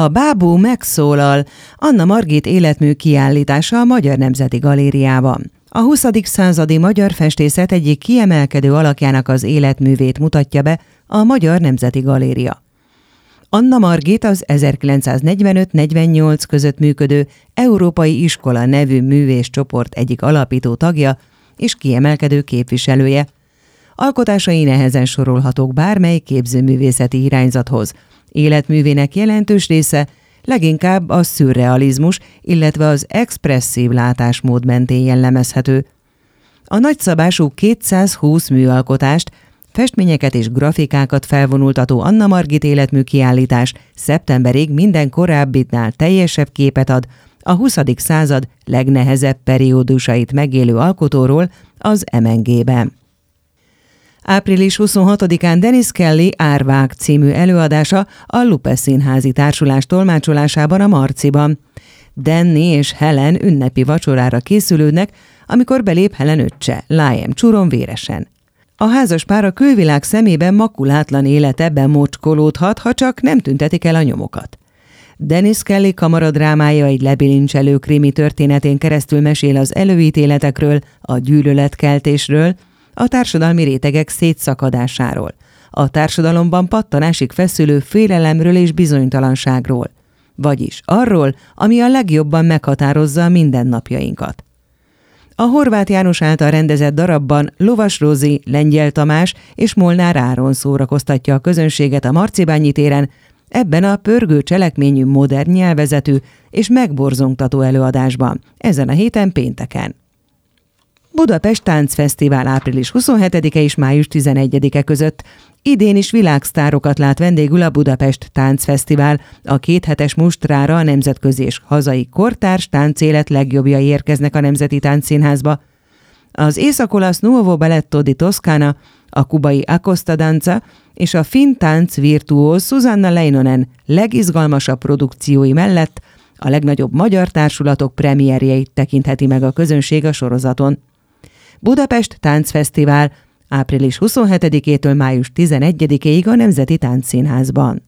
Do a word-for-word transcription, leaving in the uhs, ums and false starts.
A bábú megszólal, Anna Margit életmű kiállítása a Magyar Nemzeti Galériában. A huszadik századi magyar festészet egyik kiemelkedő alakjának az életművét mutatja be a Magyar Nemzeti Galéria. Anna Margit az ezerkilencszáznegyvenöt-negyvennyolc között működő Európai Iskola nevű művészcsoport egyik alapító tagja és kiemelkedő képviselője. Alkotásai nehezen sorolhatók bármely képzőművészeti irányzathoz. Életművének jelentős része leginkább a szürrealizmus, illetve az expresszív látásmód mentén jellemezhető. A nagyszabású kétszázhúsz műalkotást, festményeket és grafikákat felvonultató Anna Margit életmű kiállítás szeptemberig minden korábbitnál teljesebb képet ad a huszadik század legnehezebb periódusait megélő alkotóról az em en gében. április huszonhatodikán Dennis Kelly Árvák című előadása a Lupe Színházi Társulás tolmácsolásában a Marciban. Danny és Helen ünnepi vacsorára készülődnek, amikor belép Helen öccse, Liam Csuron véresen. A házas pár a külvilág szemében makulátlan élete bemocskolódhat, ha csak nem tüntetik el a nyomokat. Dennis Kelly kamaradrámája egy lebilincselő krimi történetén keresztül mesél az előítéletekről, a gyűlöletkeltésről, a társadalmi rétegek szétszakadásáról, a társadalomban pattanásig feszülő félelemről és bizonytalanságról, vagyis arról, ami a legjobban meghatározza a mindennapjainkat. A Horváth János által rendezett darabban Lovas Rozi, Lengyel Tamás és Molnár Áron szórakoztatja a közönséget a Marcibányi téren, ebben a pörgő cselekményű modern nyelvezetű és megborzongtató előadásban, ezen a héten pénteken. Budapest Táncfesztivál április huszonhetedike és május tizenegyedike között. Idén is világsztárokat lát vendégül a Budapest Táncfesztivál. A kéthetes mustrára a nemzetközi és hazai kortárs táncélet legjobbjai érkeznek a Nemzeti Táncszínházba. Az észak-olasz Nuovo Balletto di Toscana, a kubai Acosta Danza és a finn tánc virtuóz Susanna Leinonen legizgalmasabb produkciói mellett a legnagyobb magyar társulatok premierjeit tekintheti meg a közönség a sorozaton. Budapest Táncfesztivál április huszonhetedikétől május tizenegyedikéig a Nemzeti Táncszínházban.